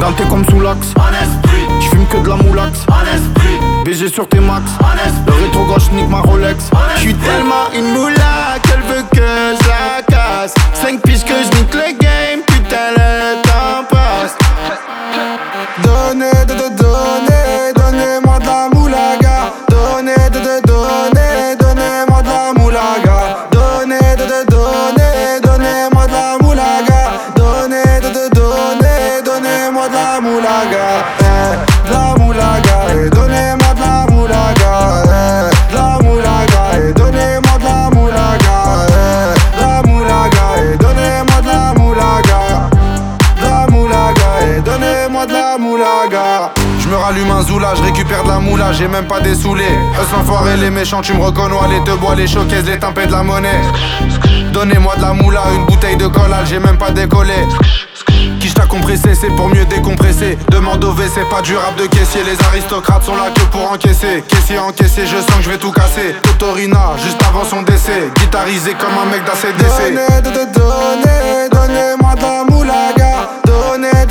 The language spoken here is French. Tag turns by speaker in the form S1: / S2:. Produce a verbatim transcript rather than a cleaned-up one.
S1: Ganté comme sous l'axe. J'fume que de la moulax. B G sur tes max. Le rétro gauche nique ma Rolex. J'suis tellement une moula qu'elle veut que je la casse. Cinq piges que je nique le game. Putain le temps passe.
S2: Donnez, de, de, donnez, donnez-moi de la moulaga. Donnez, de, de, donnez, donnez-moi de la moulaga. Donnez, de, de, donnez, donnez-moi de la moulaga. Donnez, de, de, donnez, donnez-moi de la moulaga. Eh, de la moulaga, et donnez-moi de la moulaga. Eh, de la moulaga, et donnez-moi de la moulaga. Eh, de la moulaga, et donnez-moi de la moulaga. De la moulaga, et donnez-moi de la moulaga. Je me rallume un zoula, je récupère de la moula, j'ai même pas dessoulé. Eux l'enfoiré, les méchants, tu me reconnais, les te bois, les showcases, les timpés de la monnaie. Donnez-moi de la moula, une bouteille de collal, j'ai même pas décollé. Qui t'a compressé, c'est pour mieux décompresser. Demande au V, c'est pas du rap de caissier. Les aristocrates sont là que pour encaisser. Caissier encaissé, je sens que je vais tout casser. Totorina, juste avant son décès. Guitarisé comme un mec d'A C D C. Donnez, de, de, donnez, donnez-moi de la moulaga. Donnez,